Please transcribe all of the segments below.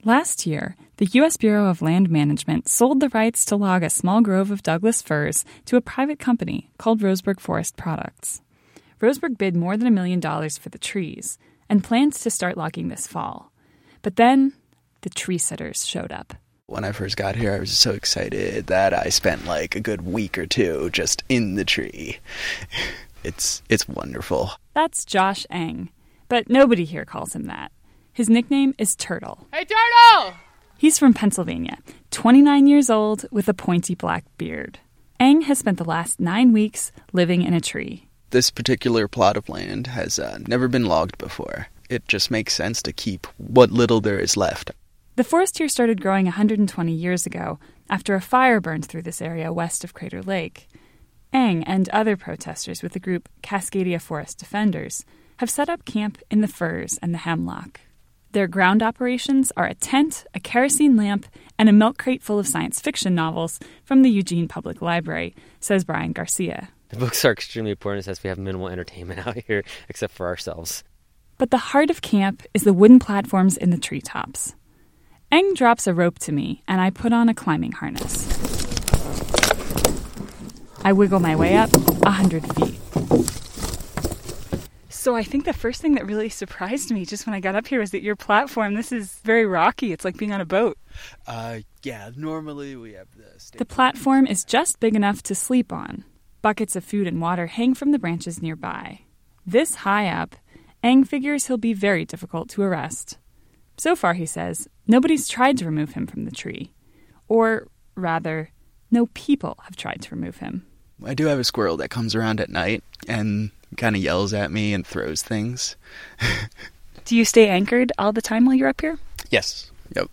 Last year, the U.S. Bureau of Land Management sold the rights to log a small grove of Douglas firs to a private company called Roseburg Forest Products. Roseburg bid more than $1 million for the trees and plans to start logging this fall. But then, the tree sitters showed up. When I first got here, I was so excited that I spent like a good week or two just in the tree. It's wonderful. That's Josh Eng, but nobody here calls him that. His nickname is Turtle. Hey, Turtle! He's from Pennsylvania, 29 years old with a pointy black beard. Eng has spent the last 9 weeks living in a tree. This particular plot of land has never been logged before. It just makes sense to keep what little there is left. The forest here started growing 120 years ago after a fire burned through this area west of Crater Lake. Eng and other protesters with the group Cascadia Forest Defenders have set up camp in the firs and the hemlock. Their ground operations are a tent, a kerosene lamp, and a milk crate full of science fiction novels from the Eugene Public Library, says Brian Garcia. The books are extremely important as we have minimal entertainment out here, except for ourselves. But the heart of camp is the wooden platforms in the treetops. Eng drops a rope to me, and I put on a climbing harness. I wiggle my way up 100 feet. So I think the first thing that really surprised me just when I got up here was that your platform, this is very rocky. It's like being on a boat. Yeah, normally we have The platform is just big enough to sleep on. Buckets of food and water hang from the branches nearby. This high up, Eng figures he'll be very difficult to arrest. So far, he says, nobody's tried to remove him from the tree. Or, rather, no people have tried to remove him. I do have a squirrel that comes around at night and kind of yells at me and throws things. Do you stay anchored all the time while you're up here? Yes. Yep.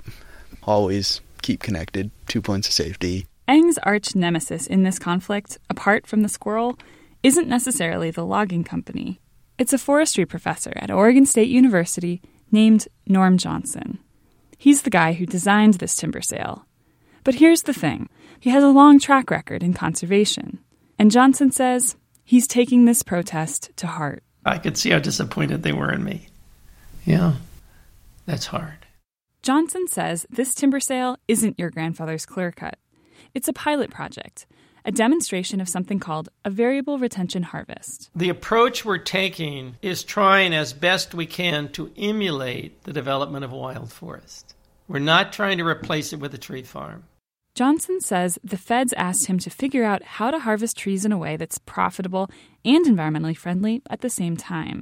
Always keep connected. 2 points of safety. Eng's arch nemesis in this conflict, apart from the squirrel, isn't necessarily the logging company. It's a forestry professor at Oregon State University named Norm Johnson. He's the guy who designed this timber sale. But here's the thing. He has a long track record in conservation. And Johnson says he's taking this protest to heart. I could see how disappointed they were in me. Yeah, that's hard. Johnson says this timber sale isn't your grandfather's clear cut. It's a pilot project, a demonstration of something called a variable retention harvest. The approach we're taking is trying as best we can to emulate the development of a wild forest. We're not trying to replace it with a tree farm. Johnson says the feds asked him to figure out how to harvest trees in a way that's profitable and environmentally friendly at the same time.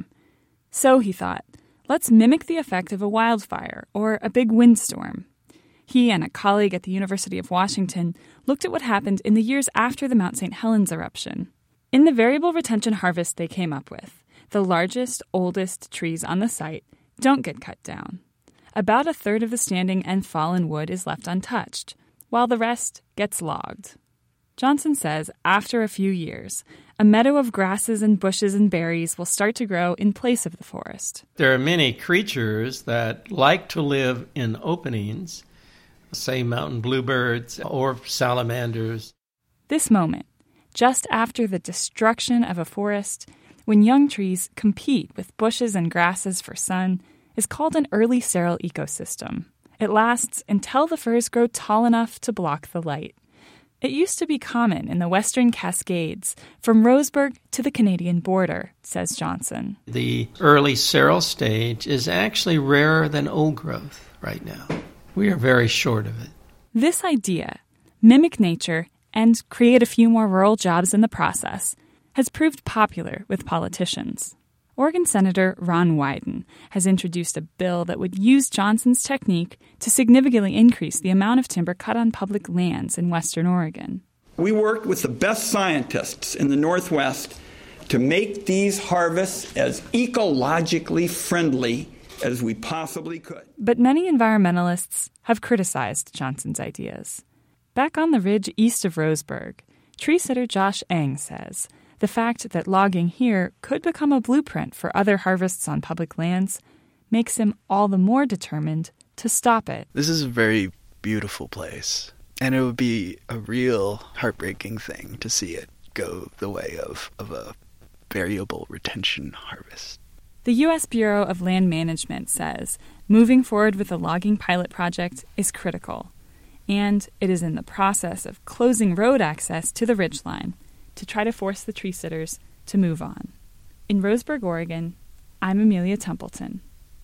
So he thought, let's mimic the effect of a wildfire or a big windstorm. He and a colleague at the University of Washington looked at what happened in the years after the Mount St. Helens eruption. In the variable retention harvest they came up with, the largest, oldest trees on the site don't get cut down. About a third of the standing and fallen wood is left untouched, while the rest gets logged. Johnson says after a few years, a meadow of grasses and bushes and berries will start to grow in place of the forest. There are many creatures that like to live in openings, say mountain bluebirds or salamanders. This moment, just after the destruction of a forest, when young trees compete with bushes and grasses for sun, is called an early sterile ecosystem. It lasts until the firs grow tall enough to block the light. It used to be common in the Western Cascades, from Roseburg to the Canadian border, says Johnson. The early sterile stage is actually rarer than old growth right now. We are very short of it. This idea, mimic nature and create a few more rural jobs in the process, has proved popular with politicians. Oregon Senator Ron Wyden has introduced a bill that would use Johnson's technique to significantly increase the amount of timber cut on public lands in western Oregon. We worked with the best scientists in the Northwest to make these harvests as ecologically friendly as we possibly could. But many environmentalists have criticized Johnson's ideas. Back on the ridge east of Roseburg, tree sitter Josh Eng says the fact that logging here could become a blueprint for other harvests on public lands makes him all the more determined to stop it. This is a very beautiful place, and it would be a real heartbreaking thing to see it go the way of a variable retention harvest. The U.S. Bureau of Land Management says moving forward with the logging pilot project is critical, and it is in the process of closing road access to the ridgeline to try to force the tree sitters to move on. In Roseburg, Oregon, I'm Amelia Templeton.